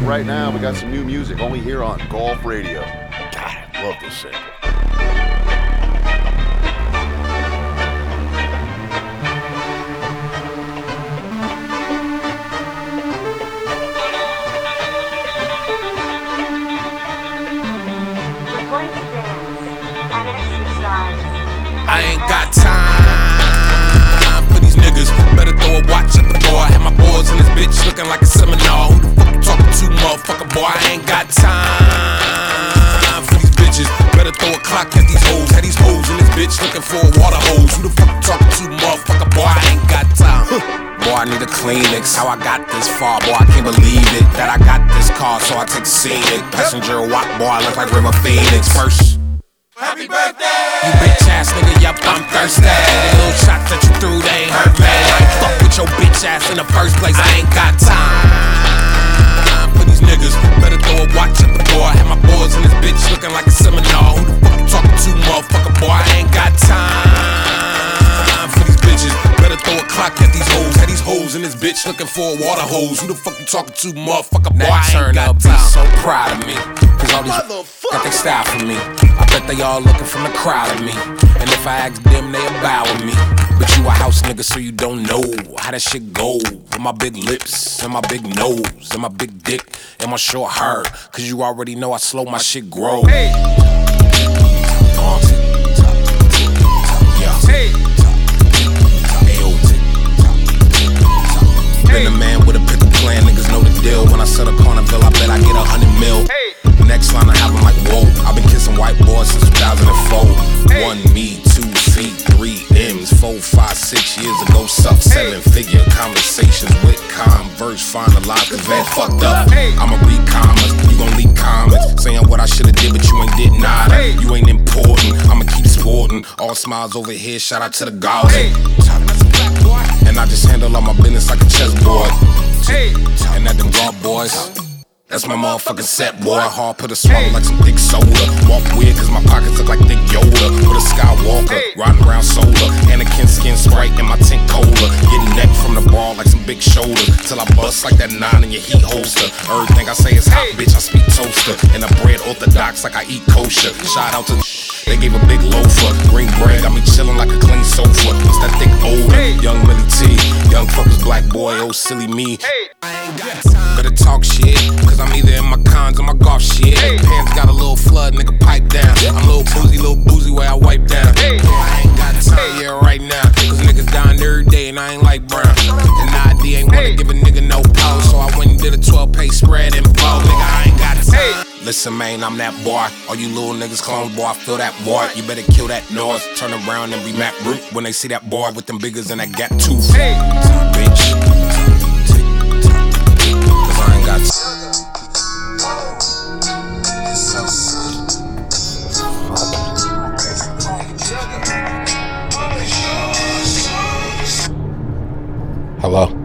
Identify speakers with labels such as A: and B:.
A: right now, we got some new music only here on Golf Radio. God, I love this sample.
B: I ain't got time for these niggas. Better throw a watch at the boy. Had my boys in this bitch looking like a seminar. Who the fuck you talking to, motherfucker, boy? I ain't got time for these bitches. Better throw a clock at these hoes. Had these hoes in this bitch looking for a water hose. Who the fuck you talking to, motherfucker, boy? I ain't got time. Boy, I need a Kleenex. How I got this far, boy, I can't believe it. That I got this car, so I take the scenic. Passenger walk, boy, I look like River Phoenix. First, happy birthday! You bitch ass nigga, yup, I'm thirsty. The little shots that you threw, they ain't hurt, man. I ain't fuck with your bitch ass in the first place. I ain't got time for these niggas. Better throw a watch at the boy. Had my boys in this bitch looking like a seminar. Who the fuck you talking to, motherfucker, boy? I ain't got time for these bitches. Better throw a clock at these hoes. Had these hoes in this bitch looking for a water hose. Who the fuck you talking to, motherfucker, boy? I ain't got time. So proud of me. Cause all these got they style for me. I bet they all looking from the crowd at me. And if I ask them, they bow with me. But you a house nigga, so you don't know how that shit go. With my big lips, and my big nose, and my big dick, and my short hair. Cause you already know I slow my shit grow. Hey. Been a man with a pickle plan, niggas know the deal. When I set a Carnival, I bet I get 100 mil. Next line I have them like, whoa. I've been kissing white boys since 2004. 1 me, 2 feet, 3 M's, 4, 5, 6 years ago. Suck 7-figure conversations with Converse. Finalized cause man fucked up. I'ma read comments, you gon' leak comments saying what I should've did, but you ain't did nada. You ain't important, I'ma keep sporting. All smiles over here, shout out to the gods. And I just handle all my business like a chessboard. And at them guard boys, that's my motherfucking set, boy. Hard put a swallow like some thick soda. Walk weird cause my pockets look like thick Yoda. With a Skywalker, riding around solar. Anakin skin Sprite in my tint cola. Getting neck from the ball like some big shoulders. Till I bust like that 9 in your heat holster. Everything I say is hot, bitch, I speak toaster. And I bread orthodox like I eat kosher. Shout out to they gave a big loafer. Green bread got me chillin' like a clean sofa. It's that thick odor, young Millie T. Young fuckers, black boy, oh silly me. I ain't got time. Better talk shit, cause I'm either in my cons or my golf shit. Pants got a little flood, nigga, pipe down. I'm little boozy where I wipe down. I ain't got time, yeah, right now. Cause niggas dying every day and I ain't like brown. And ID ain't wanna give a nigga no pause. So I went and did a 12-page spread and blow. Nigga, I ain't got time. Listen, man, I'm that boy. All you little niggas clones, boy, I feel that boy. You better kill that noise. Turn around and be Matt Root when they see that boy with them biggers and that gap tooth. Bitch. Cause I ain't got time. Hello?